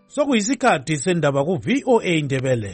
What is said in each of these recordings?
Sokuyisikhathi sendaba ku VOA Indebele.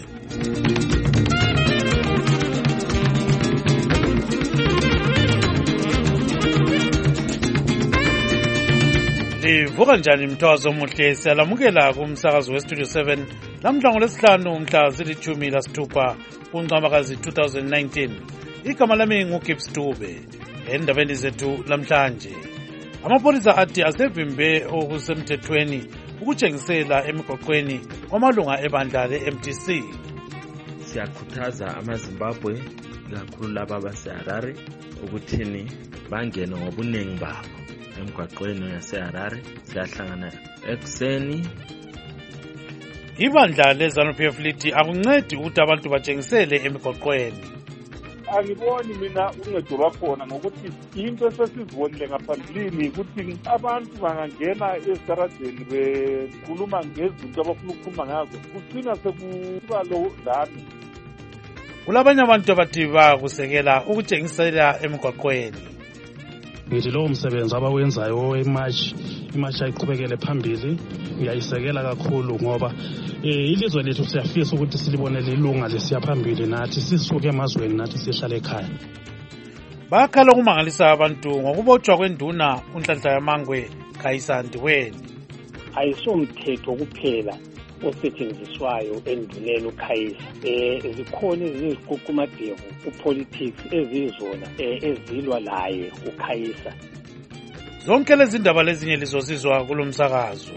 Livuka njani mthwazo omuhle, siyalamukela kumsakazo weStudio 7 lamhla ngolwesihlanu mhla zili-16 kuNcwamakazi 2019. Igama lami nguGibbs Dube. Endabeni zethu lamhlanje, amapolisa athi asevimbe okusemthethweni ukutshengisela emigwaqweni kwamalunga ebandla le-MDC. Siyakhuthaza amaZimbabwe kakhulu laba baseHarare ukuthini bangene ngobuningi babo emgwaqweni yaseHarare. Siyahlangana ekuseni. Ibandla leZANU-PF lithi akuncedi ukuthi abantu batshengisele emigwaqweni. Angiboni mina uncedo lwakhona ngokuthi into esesizibonile ngaphambilini ukuthi abantu bangangena ezitaradeni bekhuluma ngezinto abafuna ukukhuluma ngazo kugcina sekuba lo dlame. Kulabanye abantu abathi bakusekela ukutshengisela emigwaqweni. Ngithi lowo msebenzi abawenzayo imatch ayiqhubekele phambili uyayisekela kakhulu ngoba ilizwe lethu siyafisa ukuthi silibone lilunga lesiya phambili nathi sisuke emazweni nathi sihlale ekhaya. Bakhala ukumangalisa abantu ngokubotshwa kwenduna uNhlanhla Yamangwe Khayisa Ndiweni. Ayisomthetho kuphela osetshenziswayo enduneni uKhayisa. Zikhona eziququmadevu kupolitics ezizona ezilwa laye uKhayisa. Zonke lezi ndaba lezinye lizozizwa kulomsakazo.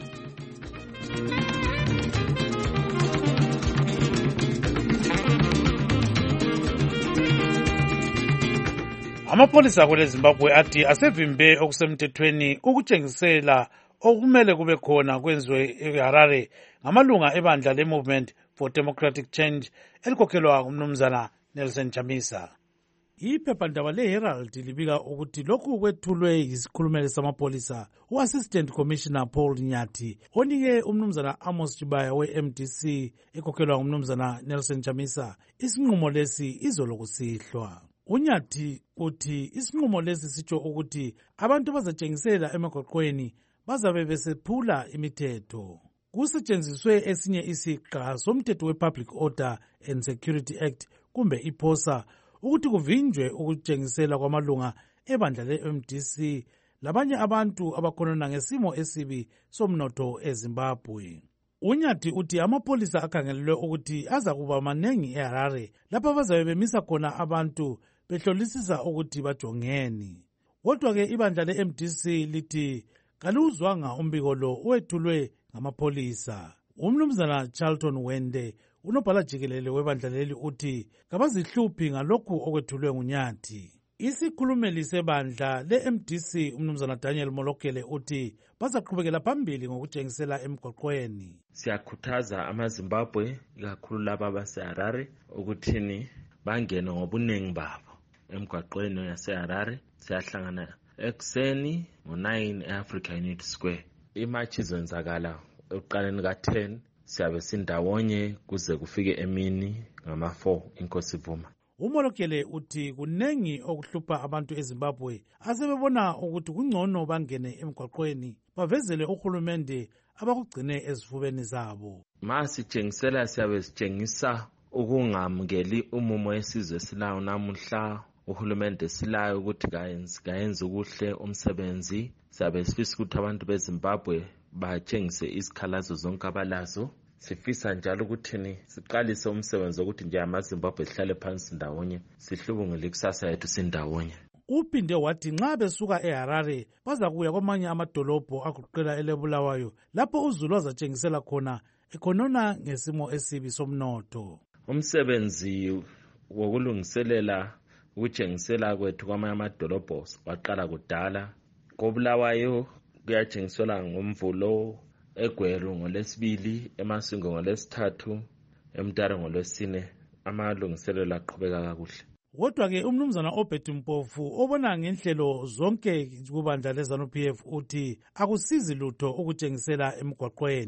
Amapolisa kule Zimbabwe athi asevimbe okusemthethweni ukutshengisela okumele kube khona kwenziwe eHarare ngamalunga ebandla le-Movement for Democratic Change elikhokhelwa ngumnumzana Nelson Chamisa. Iphephandaba le-Herald libika ukuthi lokhu kwethulwe yisikhulumeli samapolisa u-Assistant Commissioner Paul Nyathi onike umnumzana Amos Chibaya we-MDC ekhokhelwa ngumnumzana Nelson Chamisa isinqumo lesi izolo kusihlwa. Unyathi uthi isinqumo lesi sitsho ukuthi abantu bazatshengisela emigwaqweni bazabe besephula imithetho. Kusetshenziswe esinye isiqa somthetho we-Public Order and Security Act kumbe iPOSA ukuthi kuvinjwe ukutshengisela kwamalunga ebandla le-MDC labanye abantu abakhonona ngesimo esibi somnotho eZimbabwe. Unyathi uthi amapolisa akhangelelwe ukuthi azakuba manengi eHarare lapha bazabe bemisa khona abantu behlolisisa ukuthi bajongeni. Kodwa-ke ibandla le-MDC lithi kaluzwanga umbiko lo owethulwe ngamapolisa. Umnumzana Charlton Wende unobhala jikelele webandla leli uthi kabazihluphi ngalokhu okwethulwe nguNyathi. Isikhulumeli sebandla le-MDC umnumzana Daniel Molokele uthi bazaqhubekela phambili ngokutshengisela emgwaqweni. Siyakhuthaza amaZimbabwe kakhulu laba baseHarare ukuthini bangene ngobuningi babo emgwaqweni yaseHarare. Siyahlangana ekuseni ngo-9 e-Africa Unity Square. Imatch izenzakala ekuqaleni ka-10 siyabe sindawonye kuze kufike emini ngama-4 inkosi ivuma. Umolokele uthi kunengi okuhlupha abantu eZimbabwe asebebona ukuthi kungcono bangene emgwaqweni bavezele uhulumende abakugcine ezifubeni zabo. Masitshengisela siyabe sitshengisa ukungamukeli umumo wesizwe silayo namuhla. Uhulumende silayo ukuthi kayenze ukuhle umsebenzi. Siyabe sifisa ukuthi abantu beZimbabwe batshengise izikhalazo zonke abalazo. Sifisa njalo ukuthi siqalise umsebenzi wokuthi nje amaZimbabwe sihlale phansi ndawonye sihlubungele ikusasa yethu sindawonye. Uphinde wathi nxa besuka eHarare bazakuya kwamanye amadolobho agoqela eleBulawayo lapho uzulu azatshengisela khona ekhonona ngesimo esibi somnotho. Umsebenzi wokulungiselela ukutshengisela kwethu kwamanye amadolobho waqala kudala. KoBulawayo kuyatshengisela ngoMvulo, eGweru ngoLwesibili, eMasingo ngoLwesithathu, eMtare ngoLwesine. Amalungiselelo aqhubeka kakuhle. Kodwa-ke umnumzana Obert Mpofu obona ngenhlelo zonke kubandla leZANU-PF uthi akusizi lutho ukutshengisela emgwaqweni.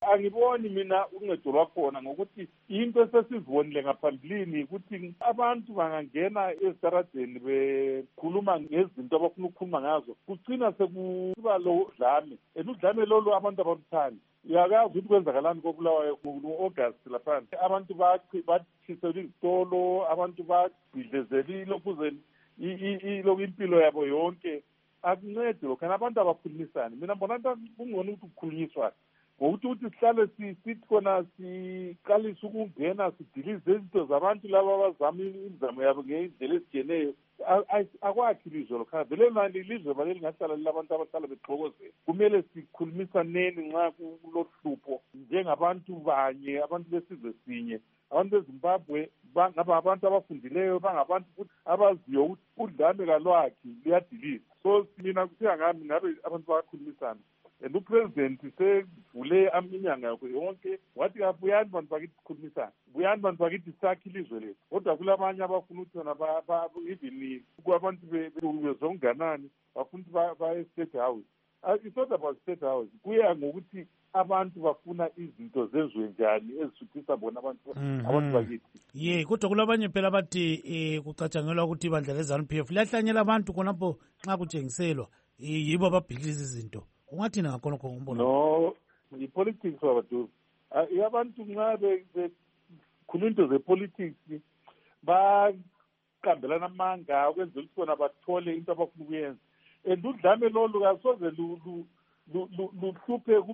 angiboni mina uncedo lwakhona ngokuthi into esesizibonile ngaphambilini ukuthi abantu bangangena ezitaradeni bekhuluma ngezinto abafuna ukukhuluma ngazo kugcina sekuba lo dlame udlame lolu abantu abaluthandi. Uyakazi ukuthi kwenzakalani koBulawayo ngo-August lapha abantu bathisela izitolo, abantu bagqidlezela ilokuzeni impilo yabo yonke. Akuncedi lokho, kana abantu abakhulumisani. Mina mbona kungcono ukuthi kukhulunyiswane ngokuthi sihlale sithi khona siqalise ukungena sidilize izinto zabantu laba abazama imizamo yabo ngendlela ezijeneyo. Akwakhi ilizwe lokho, vele manje ilizwe baleli ngahlala labantu abahlala begxokozela. Kumele sikhulumisaneni nxa kulohlupho njengabantu banye, abantu besizwe sinye. Abantu beZimbabwe bangaba abantu abafundileyo, bangabantu futhi abaziyo ukuthi udlame kalwakhi luyadiliza. So mina kuthiya ngami ngabe abantu bayakhulumisana. And upresident sevule inyanga yakho yonke wathi abuyani bantu bakithi sikhulumisana, buyani bantu bakithi sakhe ilizwe lethu. Kodwa kulabanye abafuna ukuthi bona even kwabantu bezonganani bafuna ukuthi baye-State House. It's not about State House, kuya ngokuthi abantu bafuna izinto zenziwe njani ezisuthisa bona abantu bakithi. Kodwa kulabanye phela bathi kucatshangelwa ukuthi ibandla le-ZANU-PF liyahlanyela abantu khonapho nxa kutshengiselwa yibo ababhikiliza izinto. Ungathini ngakhonokho ngombono? No, i-politics wabaduze. Abantu nxa bekhuluma into ze-politics baqambelana amanga ukwenzela ukuthi bona bathole into abafuna ukuyenza. And udlame lolu kasoze luhluphe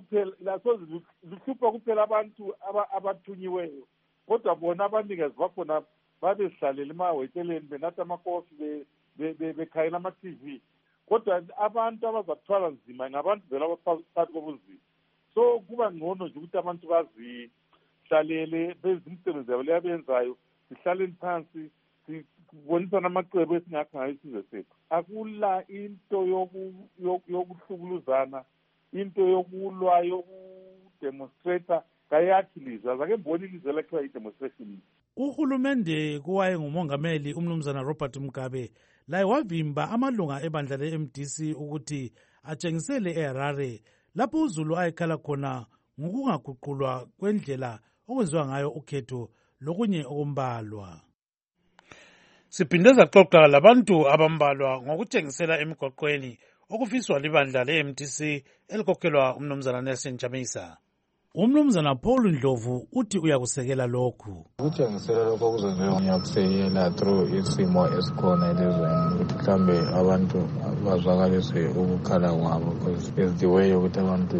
kuphela abantu abathunyiweyo, kodwa bona abanikazi bakhona babehlalele emaweteleni benatha amakofi bekhayela ama-TV. Kodwa abantu abazathwala nzima ngabantu vela abaphakathi kobuzima. So kuba ngcono nje ukuthi abantu bazihlalele benze imisebenzi yabo leyabenzayo, sihlaleni phansi sibonisana amacebo esingakho ngayo isizwe sethu. Akula into yokuhlukuluzana, into yokulwa, yokudemonstrata kayakhi ilizwe. Azake mboni ilizwe lakhiwa i-demonstration. Uhulumende kuwaye ngumongameli umnumzana Robert Mugabe laye wavimba amalunga ebandla le-MDC ukuthi atshengisele eHarare lapho uZulu ayekhala khona ngokungaguqulwa kwendlela okwenziwa ngayo ukhetho lokunye okumbalwa. Siphinde saxoxa labantu abambalwa ngokutshengisela emigoqweni okufiswa libandla le-MDC elikhokhelwa umnumzana Nelson Chamisa. Umnumzana Paul Ndlovu uthi uyakusekela lokhu. Ukutshengisela lokho kuzenziwa ngiyakusekela through isimo esikhona elizweni ukuthi mhlambe abantu bazwakalise ukukhala kwabo, because it's the way ukuthi abantu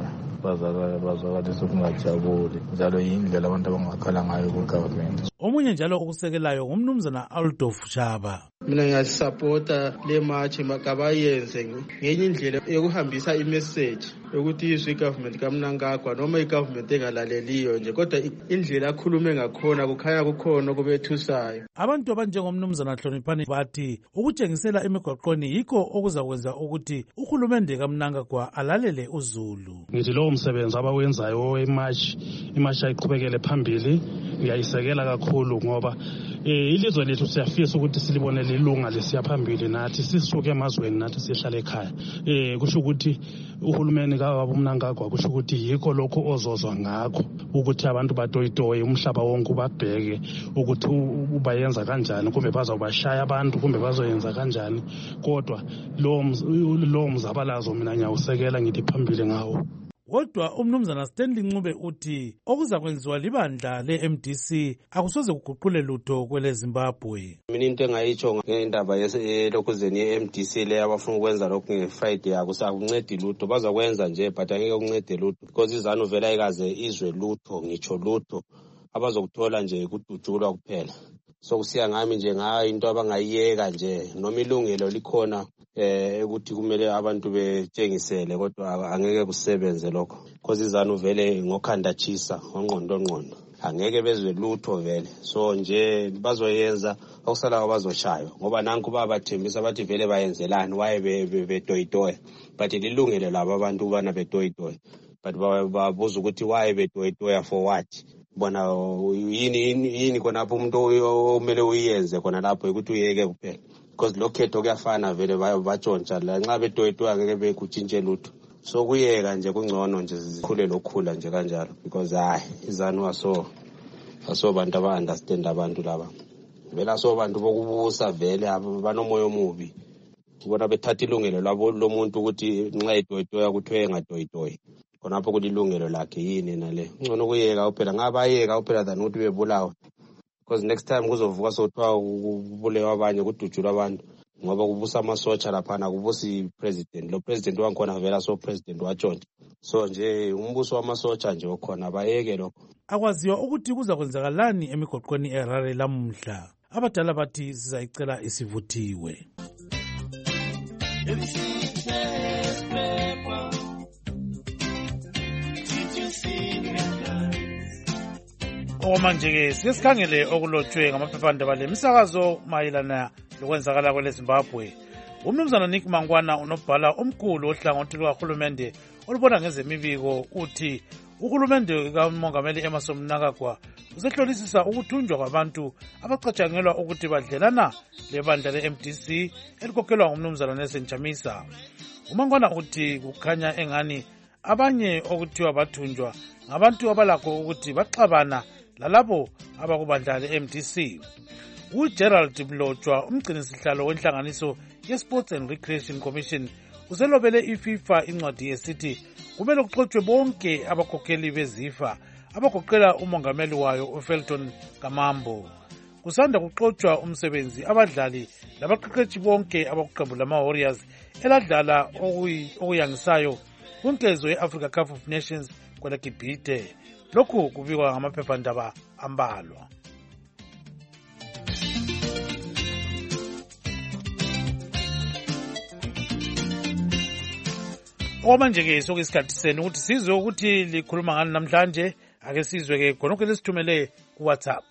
bazwakalise ukungajabuli, njalo yindlela abantu abangakhala ngayo ku-government. Omunye njalo okusekelayo ngumnumzana Aldolf Shaba. Mina ngiyasupporta le march makabayenze ngenye indlela yokuhambisa imessage ukuthi izwe government kaMnangagwa noma igovernment engalaleliyo nje, kodwa indlela akhulume ngakhona kukhanya kukhona kubethusayo. Abantu abanjengomnumzana Hloniphani bathi ukutshengisela emigwaqweni yikho okuzakwenza ukuthi uhulumende kaMnangagwa alalele uZulu. Ngithi lo umsebenzi abawenzayo imarch ayiqhubekele phambili ngiyayisekela kakhulu ngoba ilizwe lethu siyafisa ukuthi silibone lilunga lesiya phambili, nathi sisuke emazweni nathi sihlala ekhaya. Kusho ukuthi uhulumeni kaMnangagwa kusho ukuthi yikho lokho ozozwa ngakho ukuthi abantu batoyitoye umhlaba wonke ubabheke ukuthi ubayenza kanjani, kumbe bazobashaya abantu, kumbe bazoyenza kanjani. Kodwa lo mzabalazo mina ngiyawusekela ngithi phambili ngawo. Kodwa umnumzana Stanley Ncube uthi okuza kwenziwa libandla le-MDC akusoze kuguqule lutho kwele Zimbabwe. Mina into engayitsho ngendaba yelokhuzeni ye-MDC le abafuna ukwenza lokhu nge-Friday akusakuncedi lutho, bazakwenza nje but angeke kuncede lutho because iZANU vele ayikaze izwe lutho, ngitsho lutho abazokuthola nje kudutshulwa kuphela. So kusiya ngami nje ngayo into abangayiyeka nje, noma ilungelo likhona ukuthi kumele abantu betshengisele, kodwa angeke kusebenze lokho because iZANU vele ngokhanda chisa ngqondo angeke bezwe lutho vele. So nje bazoyenza okusalayo bazoshaywa ngoba nanku babathembisa bathi vele bayenzelani waye betoyitoya, but lilungelo labo abantu bana betoyitoya, but babuza ukuthi waye betoyitoya for what. Bona yini khonapho umuntu omele uyenze khona lapho ukuthi uyeke kuphela because lokhetho kuyafana vele batshontsha la nxa betoyitoya ngeke bekutshintshe lutho so kuyeka nje kungcono nje zikhule lokhula nje kanjalo because izanu aso bantu aba-understand abantu laba vele aso bantu bokubusa vele banomoya omubi ubona bethatha ilungelo labo lomuntu ukuthi nxa etoyitoya kuthiwe engadoyitoyi khonapho kulilungelo lakhe yini nale ngcono kuyeka uphela ngabayeka uphela than ukuthi bebulawe because next time kuzovuka sokuthiwa kubulewa abanye kudutshulwa abantu ngoba kubusa amasotsha laphana kubusi president lo president wangikhona vela so president watshontsha so nje umbuso wamasotsha nje okhona bayeke lokho. Akwaziwa ukuthi kuza kwenzakalani emigoqweni eHarare lamuhla. Abadala bathi sizayicela isivuthiwe. Okwamanje-ke sike sikhangele okulotshwe ngamaphephandaba lemisakazo mayelana lokwenzakala kweleZimbabwe. Umnumzana Nick Mangwana unobhala omkhulu ohlangothi lukahulumende olubona ngezemibiko uthi uhulumende kamongameli Emmerson Mnangagwa usehlolisisa ukuthunjwa kwabantu abacatshangelwa ukuthi badlelana lebandla le-MDC elikhokhelwa ngumnumzana Nelson Chamisa. uMangwana uthi kukhanya engani abanye okuthiwa bathunjwa ngabantu abalakho ukuthi baxabana lalabo abakubandla le-MDC. uGerald Mlotshwa umgcinisihlalo wenhlanganiso ye-Sports and Recreation Commission uselobele iFIFA incwadi esithi kumele kuxoxwe bonke abakhokheli bezifa abagoqela umongameli wayo uFelton Kamambo. Kusanda kuxoxwa umsebenzi abadlali labaqeqeshi bonke abakuqembu lama-Warriors eladlala okuyangisayo kunkezo ye-Africa Cup of Nations kweleGibhite. Lokhu kubikwa ngamaphephandaba ambalwa. Okwamanje-ke sokuyisikhathi senu ukuthi sizwe ukuthi likhuluma ngani namhlanje. Ake sizwe-ke khonokho lesithumele kuWhatsApp.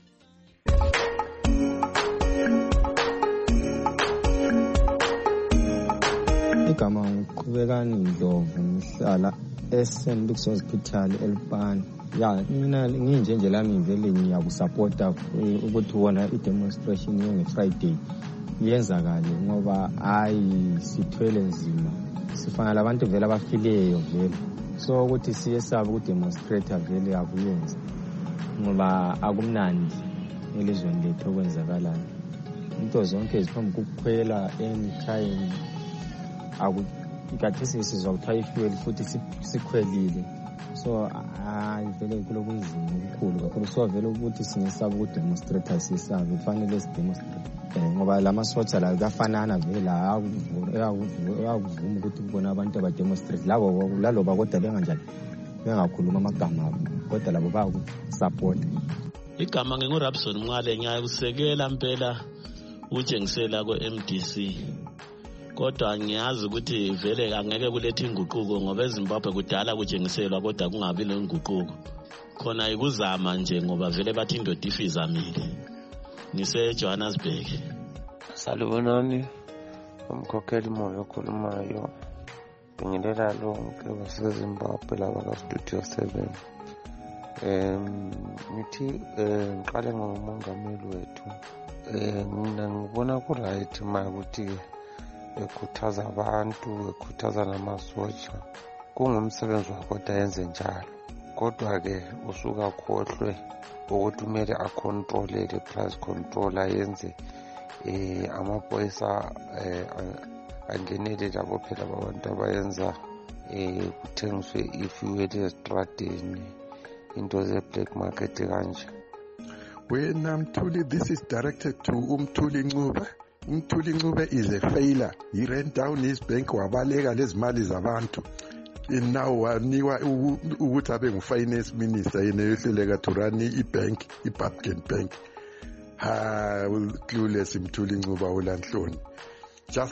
Igama ngiqhubekani Ndlovu ngihlala eSt Luke's Hospital eLupane. Mina nginjenje lami vele ngiyakusupporta ukuthi wona i-demonstration nge-Friday yenzakale ngoba sithwele nzima sifana labantu vele abafileyo vele so ukuthi siye sabe ukudemonstrate vele akuyenza ngoba akumnandi elizweni lethu okwenzakalayo into zonke ziphambi kokukhwela anytime ikhathesi sizwa kuthiwa ifuel futhi sikhwelile so vele kulokunzima okukhulu kakhulu so vele ukuthi singesaba ukudemonstrate siyesabe kufanele sidemonstrate ngoba lamasotsha la kafanana vele ayakuvuma ukuthi kubona abantu abademonstrate laloba kodwa benganjani bengakhuluma amagama abo kodwa labo bayakusupport. Igama nginguRabson Mncale ngiyakusekela impela utshengisela kwe-MDC kodwa ngiyazi ukuthi vele angeke kulethe inguquko ngoba eZimbabwe kudala kutshengiselwa kodwa kungabi lenguquko khona ikuzama nje ngoba vele bathi indoda ifizamile. NgiseJohannesburg. Salubonani umkhokheli moya okhulumayo bingelela lonke baseZimbabwe laba kaStudio 7. Ngithi ngiqale ngomongameli wethu mina ngibona ku-right makuthi ekhuthaza abantu ekhuthaza namasotsha kungumsebenzi wakhe kodwa yenze njalo kodwa-ke usuka khohlwe ukuthi kumele acontrolele price control ayenze amaphoyisa angenele labo phela abantu abayenza kuthengiswe ifuel ezitradeni into ze-black market kanje. Wena Mthuli, this is directed to Umthuli Ncube. Umthuli Ncube is a failure. He ran down his bank wabaleka lezimali zabantu. And now wanikwa ukuthi abe ngu-finance minister yena yohluleka to run i-bank, i-Babken Bank. Clueless Mthuli Ncube ulanhloni. Just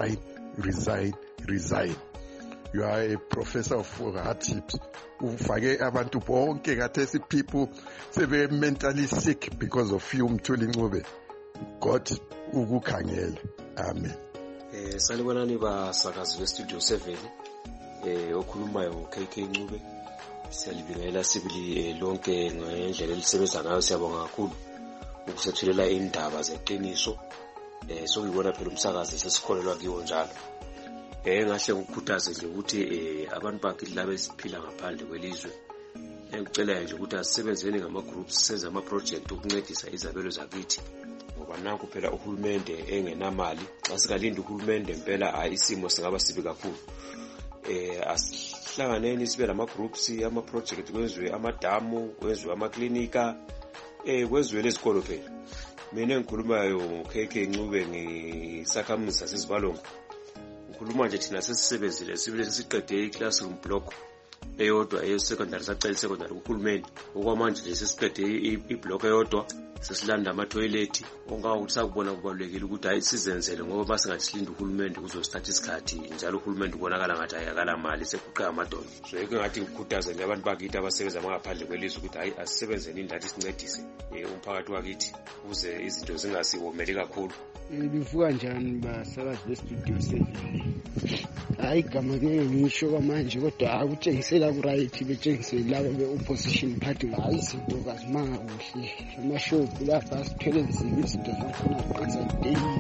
resign. You are a professor of hardships. Ufake abantu bonke kathesi people sebe mentally sick because of you Mthuli Ncube. God ukukhangela. Amen. Salibonani basakazi beStudio 7. Okhulumayo KK Ncube. Siyalibingelela sibili lonke ngendlela elisebenza ngayo siyabonga kakhulu ukusethulela indaba zeqiniso. Sokuyibona phela umsakazi sesikholelwa kiwo njalo. engahle ukukhuthaze nje ukuthi abantu bakithi laba esiphila ngaphandle kwelizwe engicelayo nje ukuthi asisebenzeni ngama-groups senze ama-project ukuncedisa izabelo zakithi ngoba nanku phela uhulumende engenamali. Xa singalindi uhulumende impela isimo singaba sibi kakhulu. Asihlanganeni sibe lama-groups ama-project kwenziwe amadamu, kwenziwe amaklinika, kwenziwe lezikolo phela. Mina engikhulumayo KK Ncube ngisakhamuzi sasezibalongo. Ngikhuluma nje thina sesisebenzile sibile sesiqede i-classroom block eyodwa eyesecondary sacela isecondary kuhulumeni. Okwamanje nje sesiqede iblock eyodwa sesilanda ama-toilet. Ongakuthi sakubona kubalulekile ukuthi hayi sizenzele ngoba basingathi silinde uhulumende kuzosithatha isikhathi njalo uhulumende ubonakala ngathi ayakala mali sekuqeka amadolo. So yeke ngathi ngikhuthaze nje abantu bakithi abasebenza ngaphandle kwelizwe ukuthi hayi asisebenzeni indathi sincedise umphakathi wakithi ukuze izinto zingasiwomeli kakhulu. Livuka njani basakazi bestudio 7? Hayi igama ngeke ngisho kwamanje kodwa akutshengisela ku-right betshengisele laba be-opposition party hayi izinto kazimanga kuhle. Amashobhu lapha sithwele nzima izinto zakhona kuqansa daily.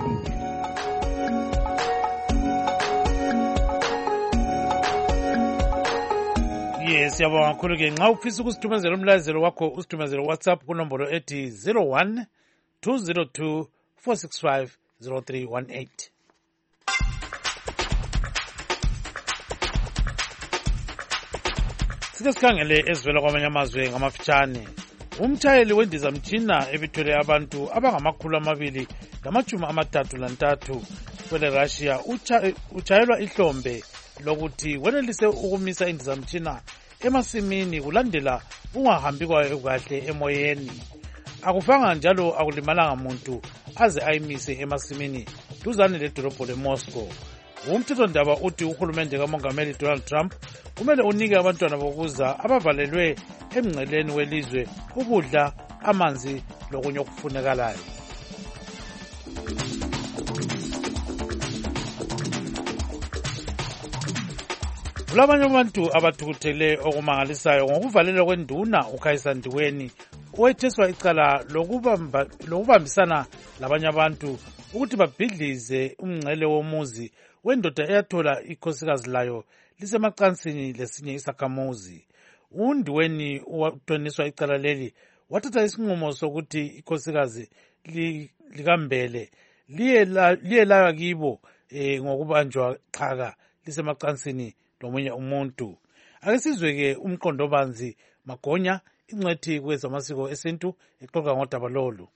Yes, siyabonga kakhulu ke. Nxa ufisa ukusithumezela umlayezelo wakho usithumezele WhatsApp kunombolo ethi 01 202 465 0318. Sike sikhangele ezivela kwamanye amazwe ngamafitshane. Umtshayeli wendizamtshina ebithwele abantu abangama-233 kwele Russia utshayelwa ihlombe lokuthi wenelise ukumisa indizamtshina emasimini kulandela ungahambi kwayo kahle emoyeni. Akufanga njalo akulimalanga muntu aze ayimise emasimini duzane ledolobho leMoscow. Umthethondaba uthi uhulumende kamongameli Donald Trump kumele unike abantwana bokuza abavalelwe emngceleni welizwe ukudla, amanzi lokunye okufunekalayo. Kulabanye abantu abathukuthele okumangalisayo ngokuvalelwa kwenduna uKhayisa Ndiweni owetheswa icala lokubambisana labanye abantu ukuthi babhidlize umngcele womuzi wendoda eyathola ikhosikazi layo lisemacansini lesinye isakhamuzi. uNdiweni watoniswa icala leli wathatha isinqumo sokuthi ikhosikazi likambele liye layo kibo ngokubanjwa xhaka lisemacansini lomunye umuntu. Ake sizwe-ke umqondobanzi Magonya ingcwethi kwezamasiko esintu exoxa ngodaba lolu.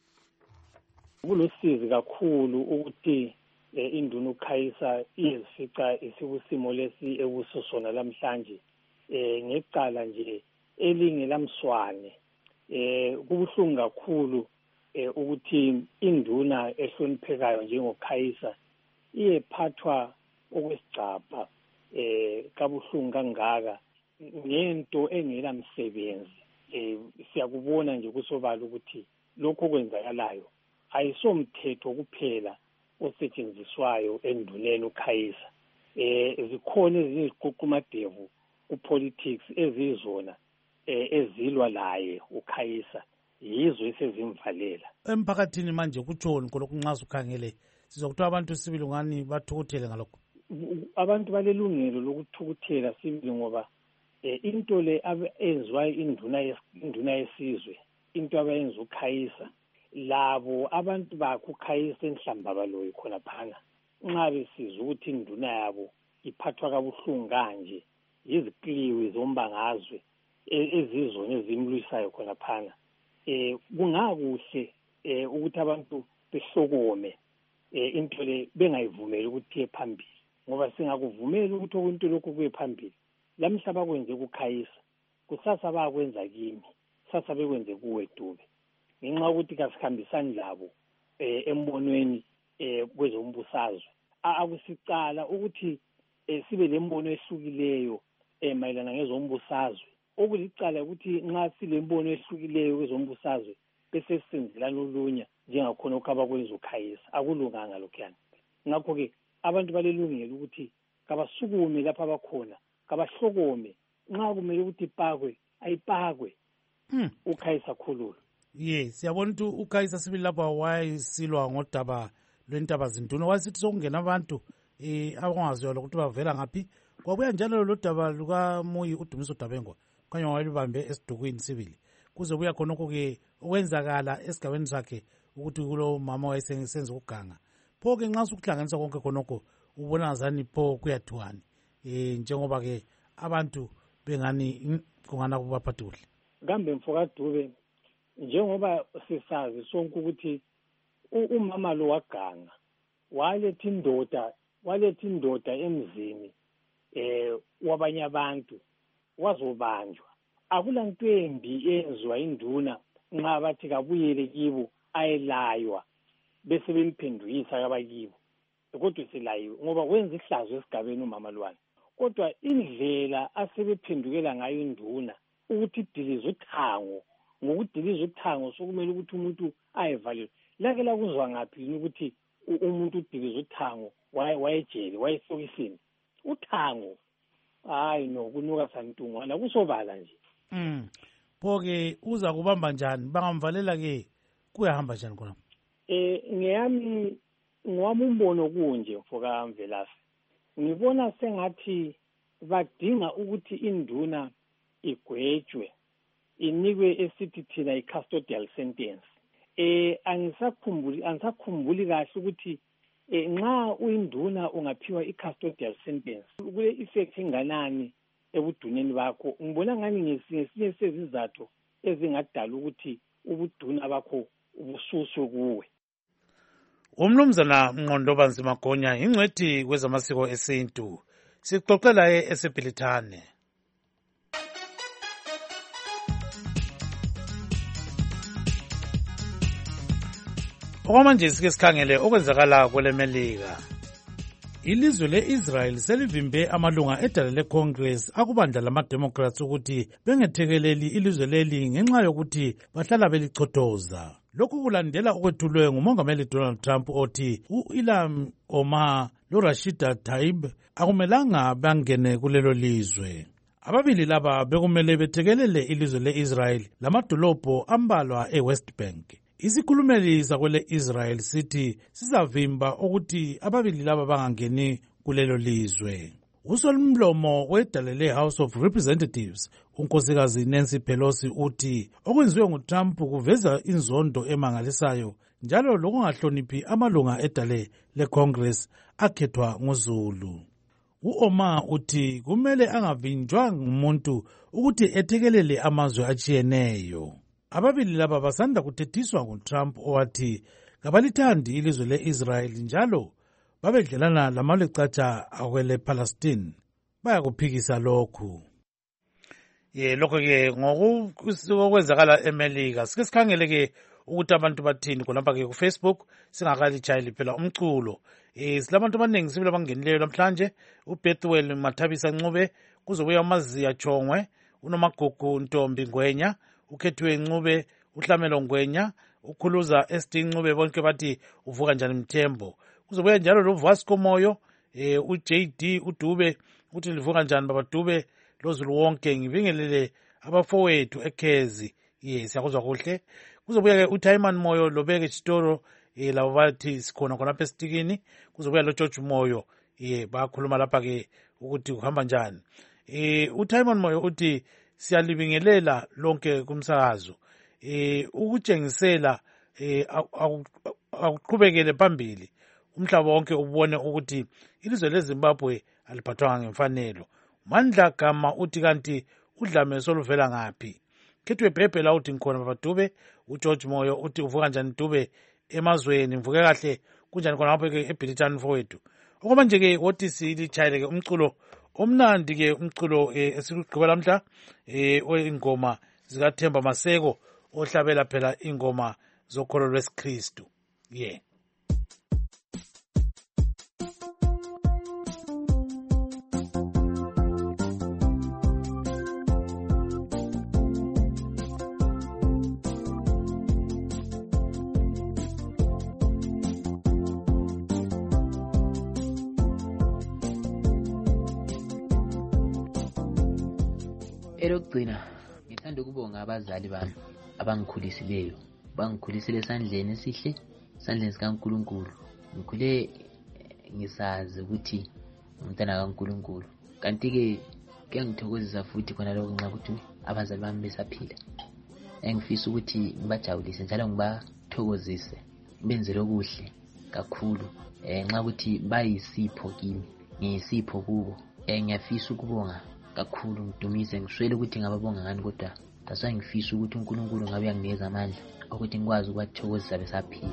Kulusizi kakhulu ukuthi induna uKhayisa izifica isikusimo lesi ekuso sona namhlanje ngecala nje elingelamswane. Kubuhlungu kakhulu ukuthi induna ehloniphekayo njengoKhayisa iyephathwa okwesigcabha kabuhlungu kangaka ngento engela msebenzi. Siyakubona nje kusobala ukuthi lokho okwenzakalayo ayisomthetho kuphela osetshenziswayo enduneni uKhayisa. Zikhona eziziququmadevu kupolitics ezizona ezilwa laye uKhayisa yizo esezimvalela. Emphakathini manje kutshoni khona kunxasa ukhangele sizokuthiwa abantu sibili ngani bathukuthele ngalokho. Abantu balelungelo lokuthukuthela sibili ngoba into le enziwa induna yesizwe, into abayenza uKhayisa labo abantu bakho uKhayisa enhlamba baloyi khona phana nxa besizwe ukuthi induna yabo iphathwa kabuhlungu kanje yizikliwi zombangazwe ezizona ezimlwisayo khona phana. Kungakuhle ukuthi abantu behlokome into le bengayivumeli ukuthi phambili ngoba singakuvumela ukuthi okunto lokho kuye phambili lamhla bakwenze kuKhayisa kusasa bakwenza kimi sasa bekwenze kuwe Dube ngenxa ukuthi kasihambisani labo embonweni kwezombusazwe. Akusicala ukuthi sibe lembono ehlukileyo mayelana ngezombusazwe. Okulicala ukuthi nxa silembono ehlukileyo kwezombusazwe bese sisenzelana ulunya njengakhona ukaba kwenza uKhayisa akulunganga lokhuyana. Ngakho ke abantu balelungelo ukuthi kabasukume lapha abakhona kabahlokome nxa kumele ukuthi ipakwe ayipakwe uKhayisa khululu. Yes, siyabona ukuthi uKhayisa sibili lapha wayisilwa ngodaba lwentaba zinduna wasithi sokungena abantu abangaziwa lokuthi bavela ngaphi. Kwabuya njalo lo daba lukaMuyi uDumiso Dabengwa kanye walibambe esidukwini sibili kuze buya khonokho-ke okwenzakala esigabeni sakhe ukuthi kulo mama wayesenza ukuganga. Pho-ke nxa sukuhlanganisa konke khonokho ubona ngazani pho kuyathiwani njengoba-ke abantu bengani kungana kubaphathi kuhle. Kambe mfokadube njengoba sisazi sonke ukuthi umama lo waganga waletha indoda emzini wabanye abantu wazobanjwa. Akulanto embi enziwa induna nxa bathi kabuyele kibo ayelaywa bese bemphendukisa kabakibo kodwa silayiwe ngoba wenza ihlazo esigabeni umama lwana. Kodwa indlela asebephendukela ngayo induna ukuthi idilize uthango ngokudiliza uthango sokumele ukuthi umuntu ayevalelwe. Lake lakuzwa ngaphi ukuthi umuntu udiliza uthango wayejele wayesokisini uthango hayi no kunuka santungwana kusobala nje. Pho-ke uza kubamba njani bangamvalela-ke kuyahamba njani khona? Ngewami umbono kunje mfoka Mvelase ngibona sengathi badinga ukuthi induna igwetshwe inikwe esithi thina i-custodial sentence. Angisakhumbuli kahle ukuthi nxa uyinduna ungaphiwa i-custodial sentence kule effect enganani ebuduneni bakho. Ngibona ngani ngesinye sezizathu ezingadala ukuthi ubuduna bakho ubususwe kuwe. Umnumzana Mnqondo Banzimagonya ingcwethi kwezamasiko esintu sixoxela eseBhilithane. Okwamanje sike sikhangele okwenzakala kweleMelika. Ilizwe le-Israel selivimbe amalunga edala le-Congress akubandla lama-Democrats ukuthi bengethekeleli ilizwe leli ngenxa yokuthi bahlala belichothoza. Lokhu kulandela okwethulwe ngumongameli Donald Trump othi u-Ilham Omar lo-Rashida Tlaib akumelanga bangene kulelo lizwe. Ababili laba bekumele bethekelele ilizwe le-Israel lamadolobho ambalwa eWest Bank. Isikhulumeli sakwele Israel sithi sizavimba ukuthi ababili laba bangangeni kulelo lizwe. Usolomlomo wedalele House of Representatives unkosikazi Nancy Pelosi uthi okwenziwe nguTrump kuveza inzondo emangalisayo njalo lokungahloniphi amalunga edale leCongress akhethwa nguZulu. U-Omar uthi kumele angavinjwa ngumuntu ukuthi ethekelele amazwe atshiyeneyo. Ababili laba basanda kuthethiswa nguTrump owathi kabalithandi ilizwe le-Israel njalo babedlelana lamalecatsha akwele Palestine bayakuphikisa lokhu. Lokho-ke ngokwenzakala eMelika sike sikhangele-ke ukuthi abantu bathini khonapha-ke kuFacebook singakalitshayeli phela umculo. Silabantu abaningi sibili abangenileyo namhlanje. uBethuel Mathabisa Ncube, kuzobuya uMaziya Chongwe, uNomagugu Ntombi Ngwenya, uKhethiwe Ncube, uHlamelo Ngwenya, uKhuluza SD Ncube, bonke bathi uvuka njani Mthembo. Kuzobuya njalo lo Vasco Moyo, uJD uDube uthi livuka njani baba Dube, loZulu wonke ngibingelele abafowethu eKhezi. Siyakuzwa kuhle. Kuzobuya ke uTaiman Moyo lobeke Chitoro labo bathi sikhona khonapha esitikini. Kuzobuya lo George Moyo bakhuluma lapha ke ukuthi kuhamba njani. uTaiman Moyo uthi siyalibingelela lonke kumsakazo. Ukutshengisela akuqhubekele phambili umhlaba wonke ubone ukuthi ilizwe leZimbabwe aliphathwanga ngemfanelo. Mandla Gama uthi kanti udlame soluvela ngaphi. Khethwe Bhebhe la uthi ngikhona baba Dube. uGeorge Moyo uthi uvuka njani Dube emazweni mvuke kahle kunjani khona lapho ke eBhilithani mfowethu. Okwamanje ke wothi silitshayele ke umculo omnandi ke umculo esikugqibela mhla ingoma zikaThemba Maseko ohlabela phela ingoma zokholo lwesikristu. Elokugcina ngithanda ukubonga abazali bami abangikhulisile esandleni esihle, esandleni sikaNkulunkulu. Ngikhule ngisazi ukuthi umntana kaNkulunkulu. Kanti-ke kuyangithokozisa futhi khona lokho nxa ukuthi abazali bami besaphila. Ngifisa ukuthi ngibajabulise njalo ngibathokozise, benzele okuhle kakhulu. Nxa ukuthi bayisipho kimi, ngiyisipho kubo. Ngiyafisa ukubonga kakhulu, ngidumise, ngiswele ukuthi ngababonga ngani, kodwa taswa ngifisa ukuthi uNkulunkulu ngabe uyanginikeza amandla ukuthi ngikwazi ukubathokozisa besaphila.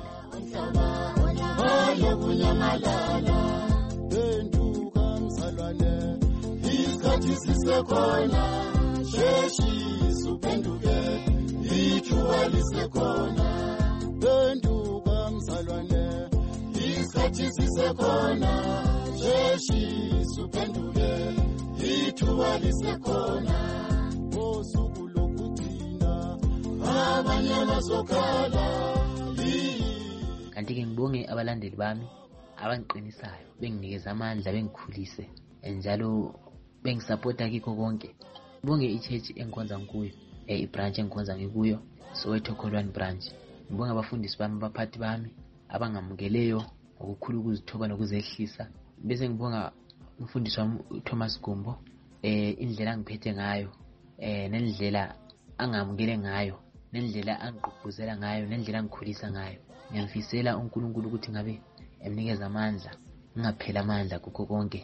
Benduka mzalwane, isikhathi sisekhona, sheshi supenduke, ithuba lisekhona. Benduka mzalwane, isikhathi sisekhona, sheshi supenduke, ithuba lisekhona. Osuku lokugcina abanye bazokhala. Kanti-ke ngibonge abalandeli bami abangiqinisayo, benginikeza amandla, bengikhulise njalo bengisupporta kikho konke. Ngibonge ichurch engikhonza kuyo, ibranch engikhonza ngikuyo, Soweto Kholwane branch. Ngibonge abafundisi bami, abaphathi bami abangamukeleyo ngokukhulu ukuzithoba nokuzehlisa. Bese ngibonga umfundisi wami uThomas Gumbo, indlela angiphethe ngayo, nendlela angamukele ngayo, nendlela angigqugquzela ngayo, nendlela angikhulisa ngayo. Ngiyamfisela uNkulunkulu ukuthi ngabe emnikeza amandla, ngingaphela amandla kukho konke.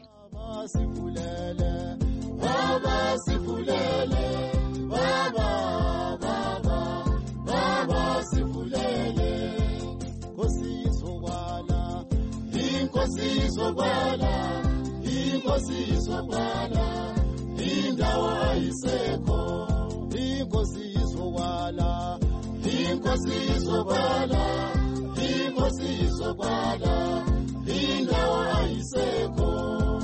Baba sifulele, baba sifulele. Nkosi izobala, inkosi izobala, inkosi izobala, indawo ayisekho. Inkosi izobala, inkosi izobala, inkosi izobala, indawo ayisekho.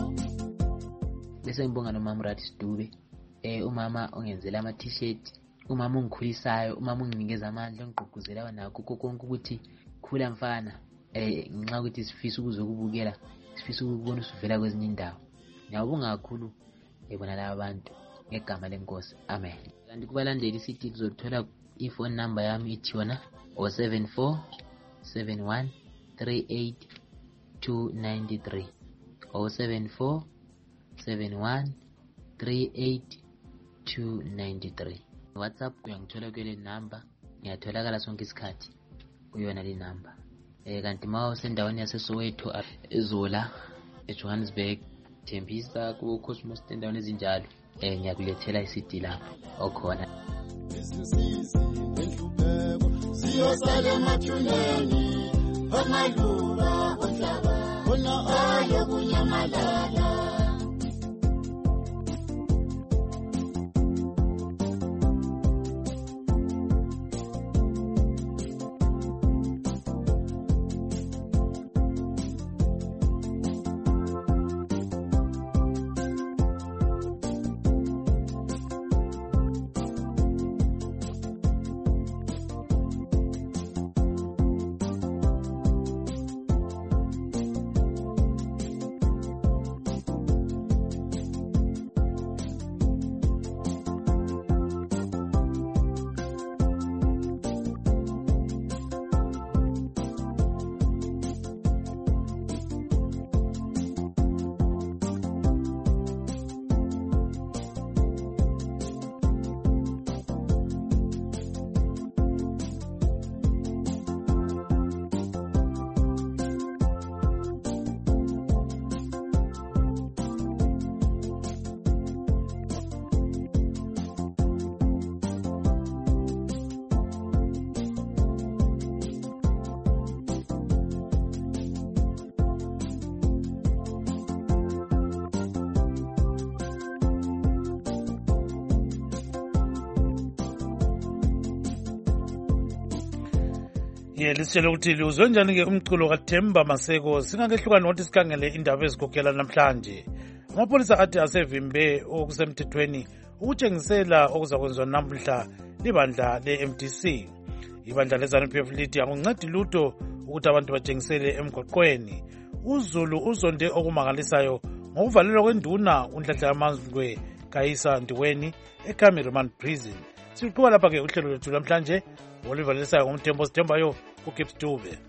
Bese ngibonga nomama Rathi Sidube, umama ongenzela ama t-shirt, umama ongikhulisayo, umama onginikeza amandla, ongigqugquzela nakho konke ukuthi khula mfana. Ngenxa ukuthi sifisa ukuzokubukela, sifisa ukubona usuvela kwezinye indawo. Ngiyabonga kakhulu bona laba bantu ngegama lenkosi. Amen. Kanti kubalandeli sithi kuzothola ifone number yami ithi yona 074 71 38 293 074 71 38 293. WhatsApp uyangithola kule number, ngiyatholakala sonke isikhathi kuyona le number. Kanti ma usendaweni yaseSoweto, eZola, eJohannesburg, Thembisa, ku Cosmos endaweni ezinjalo, ngiyakulethela iCD lapho okhona. Siyosale emathuneni, amaluba onhlaba, ona ayokunyamalala. Lisitshele ukuthi liwuzwe njani-ke umculo kaThemba Maseko. Singakehlukani ngokuthi sikhangele indaba ezikhokhela namhlanje. Amapholisa athi asevimbe okusemthethweni ukutshengisela okuzakwenziwa namuhla libandla le-MDC. Ibandla le-ZANU-PF lithi akuncedi lutho ukuthi abantu batshengisele emgwaqweni. uZulu uzonde okumangalisayo ngokuvalelwa kwenduna uNhlanhla yaMazwe Kayisa Ndiweni eCameron Prison. Siqhubeka lapha ke uhlelo lwethu namhlanje olivalisayo ngomthembo Sithembayo uGibbs Dube.